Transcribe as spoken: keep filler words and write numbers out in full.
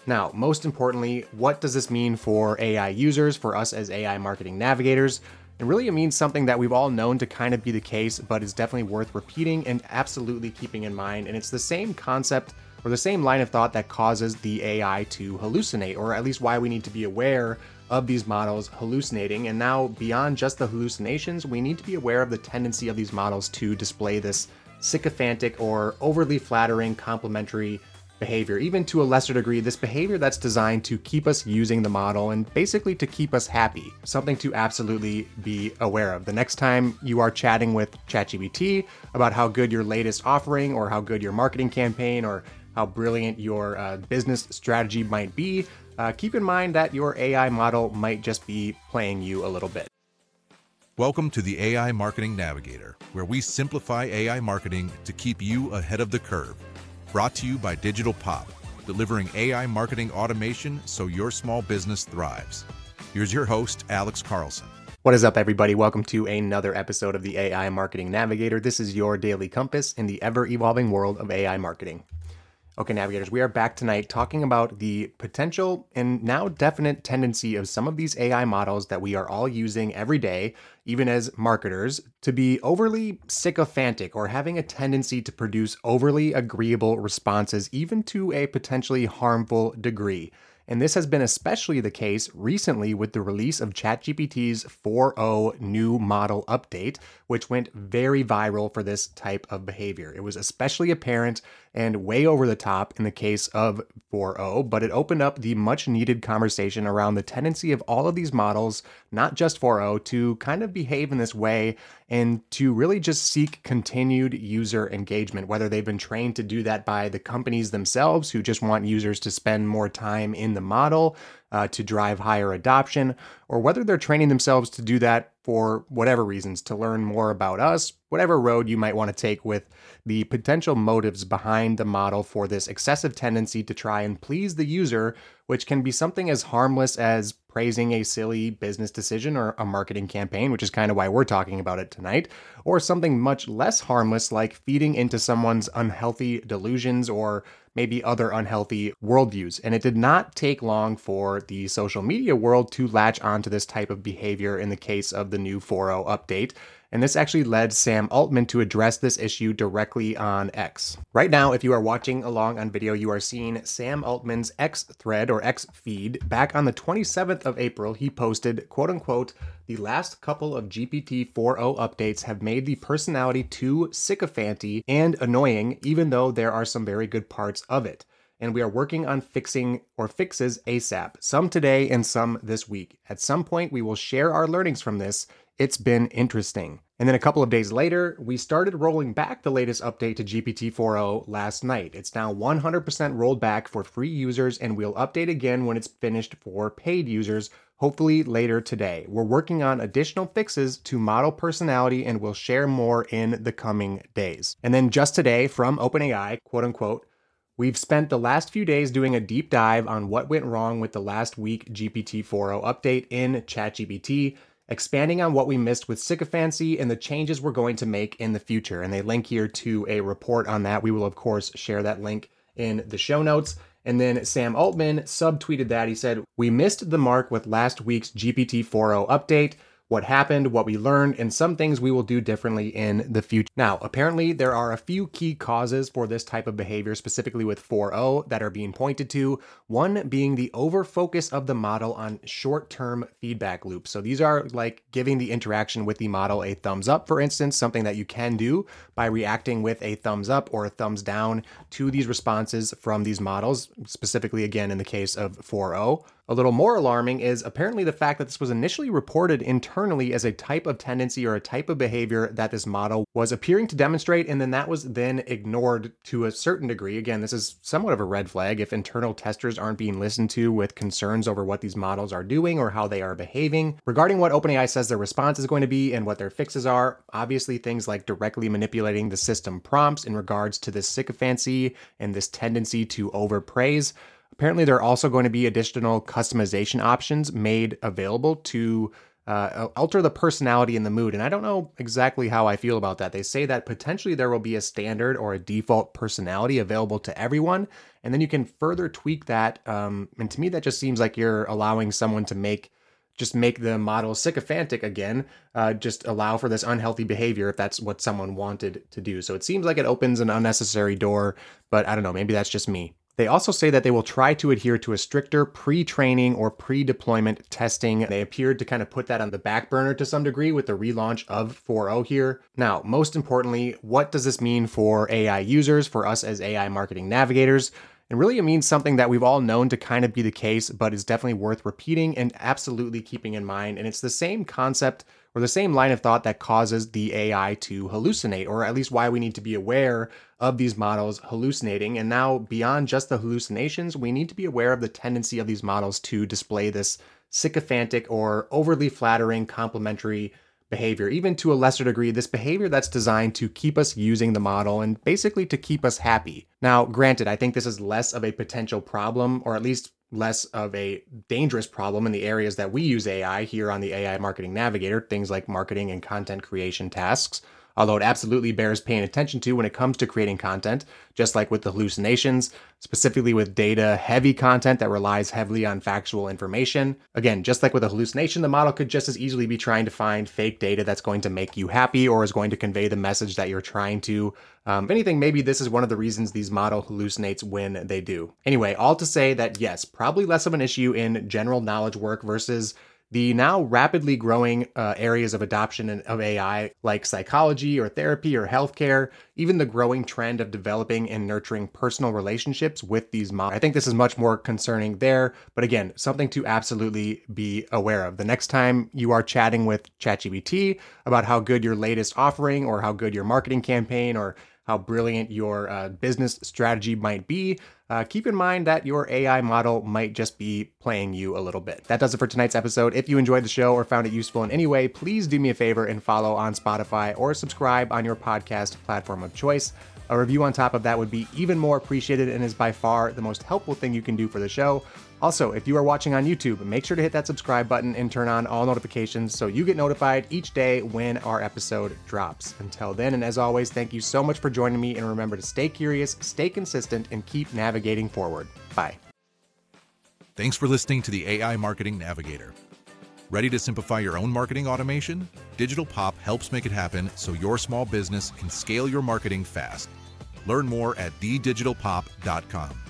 Now, most importantly, what does this mean for A I users, for us as A I marketing navigators? And really, it means something that we've all known to kind of be the case, but is definitely worth repeating and absolutely keeping in mind. And it's the same concept or the same line of thought that causes the A I to hallucinate, or at least why we need to be aware of these models hallucinating. And now, beyond just the hallucinations, we need to be aware of the tendency of these models to display this sycophantic or overly flattering complimentary behavior, even to a lesser degree, this behavior that's designed to keep us using the model and basically to keep us happy. Something to absolutely be aware of. The next time you are chatting with ChatGPT about how good your latest offering or how good your marketing campaign or how brilliant your uh, business strategy might be, uh, keep in mind that your A I model might just be playing you a little bit. Welcome to the A I Marketing Navigator, where we simplify A I marketing to keep you ahead of the curve. Brought to you by Digital Pop, delivering A I marketing automation so your small business thrives. Here's your host, Alex Carlson. What is up, everybody? Welcome to another episode of the A I Marketing Navigator. This is your daily compass in the ever-evolving world of A I marketing. Okay, navigators, we are back tonight talking about the potential and now definite tendency of some of these A I models that we are all using every day, even as marketers, to be overly sycophantic or having a tendency to produce overly agreeable responses, even to a potentially harmful degree. And this has been especially the case recently with the release of ChatGPT's four point oh new model update, which went very viral for this type of behavior. It was especially apparent and way over the top in the case of four point oh, but it opened up the much needed conversation around the tendency of all of these models, not just four point oh, to kind of behave in this way and to really just seek continued user engagement, whether they've been trained to do that by the companies themselves who just want users to spend more time in the model uh, to drive higher adoption, or whether they're training themselves to do that for whatever reasons, to learn more about us, whatever road you might want to take with the potential motives behind the model for this excessive tendency to try and please the user, which can be something as harmless as praising a silly business decision or a marketing campaign, which is kind of why we're talking about it tonight, or something much less harmless like feeding into someone's unhealthy delusions or maybe other unhealthy worldviews. And it did not take long for the social media world to latch onto this type of behavior in the case of the new four point oh update. And this actually led Sam Altman to address this issue directly on X. Right now, if you are watching along on video, you are seeing Sam Altman's X thread or X feed. Back on the twenty-seventh of April, he posted, quote unquote, "The last couple of G P T four point oh updates have made the personality too sycophanty and annoying, even though there are some very good parts of it. And we are working on fixing or fixes ASAP, some today and some this week. At some point, we will share our learnings from this. It's been interesting." And then a couple of days later, we started rolling back the latest update to G P T four point oh last night. It's now one hundred percent rolled back for free users, and we'll update again when it's finished for paid users, hopefully later today. We're working on additional fixes to model personality, and we'll share more in the coming days. And then just today from OpenAI, quote unquote, "We've spent the last few days doing a deep dive on what went wrong with the last week G P T four point oh update in ChatGPT, expanding on what we missed with sycophancy and the changes we're going to make in the future." And they link here to a report on that. We will, of course, share that link in the show notes. And then Sam Altman subtweeted that. He said, "We missed the mark with last week's G P T four point oh update. What happened, what we learned, and some things we will do differently in the future." Now, apparently there are a few key causes for this type of behavior, specifically with four point oh, that are being pointed to. One being the over-focus of the model on short-term feedback loops. So these are like giving the interaction with the model a thumbs up, for instance, something that you can do by reacting with a thumbs up or a thumbs down to these responses from these models, specifically again in the case of four point oh. A little more alarming is apparently the fact that this was initially reported internally as a type of tendency or a type of behavior that this model was appearing to demonstrate, and then that was then ignored to a certain degree. Again, this is somewhat of a red flag if internal testers aren't being listened to with concerns over what these models are doing or how they are behaving. Regarding what OpenAI says their response is going to be and what their fixes are, obviously things like directly manipulating the system prompts in regards to this sycophancy and this tendency to overpraise. Apparently, there are also going to be additional customization options made available to uh, alter the personality and the mood. And I don't know exactly how I feel about that. They say that potentially there will be a standard or a default personality available to everyone, and then you can further tweak that. Um, and to me, that just seems like you're allowing someone to make just make the model sycophantic again, uh, just allow for this unhealthy behavior if that's what someone wanted to do. So it seems like it opens an unnecessary door, but I don't know, maybe that's just me. They also say that they will try to adhere to a stricter pre-training or pre-deployment testing. They appeared to kind of put that on the back burner to some degree with the relaunch of four point oh here. Now, most importantly, what does this mean for A I users, for us as A I marketing navigators? And really, it means something that we've all known to kind of be the case, but is definitely worth repeating and absolutely keeping in mind. And it's the same concept or the same line of thought that causes the A I to hallucinate, or at least why we need to be aware of these models hallucinating. And now, beyond just the hallucinations, we need to be aware of the tendency of these models to display this sycophantic or overly flattering complimentary behavior, even to a lesser degree, this behavior that's designed to keep us using the model and basically to keep us happy. Now, granted, I think this is less of a potential problem, or at least less of a dangerous problem in the areas that we use A I here on the A I Marketing Navigator, things like marketing and content creation tasks. Although it absolutely bears paying attention to when it comes to creating content, just like with the hallucinations, specifically with data-heavy content that relies heavily on factual information. Again, just like with a hallucination, the model could just as easily be trying to find fake data that's going to make you happy or is going to convey the message that you're trying to. Um, if anything, maybe this is one of the reasons these model hallucinates when they do. Anyway, all to say that yes, probably less of an issue in general knowledge work versus the now rapidly growing uh, areas of adoption of A I, like psychology or therapy or healthcare, even the growing trend of developing and nurturing personal relationships with these models. I think this is much more concerning there, but again, something to absolutely be aware of. The next time you are chatting with ChatGPT about how good your latest offering or how good your marketing campaign or how brilliant your uh, business strategy might be, uh, keep in mind that your A I model might just be playing you a little bit. That does it for tonight's episode. If you enjoyed the show or found it useful in any way, please do me a favor and follow on Spotify or subscribe on your podcast platform of choice. A review on top of that would be even more appreciated and is by far the most helpful thing you can do for the show. Also, if you are watching on YouTube, make sure to hit that subscribe button and turn on all notifications so you get notified each day when our episode drops. Until then, and as always, thank you so much for joining me, and remember to stay curious, stay consistent, and keep navigating forward. Bye. Thanks for listening to the A I Marketing Navigator. Ready to simplify your own marketing automation? Digital Pop helps make it happen so your small business can scale your marketing fast. Learn more at the digital pop dot com.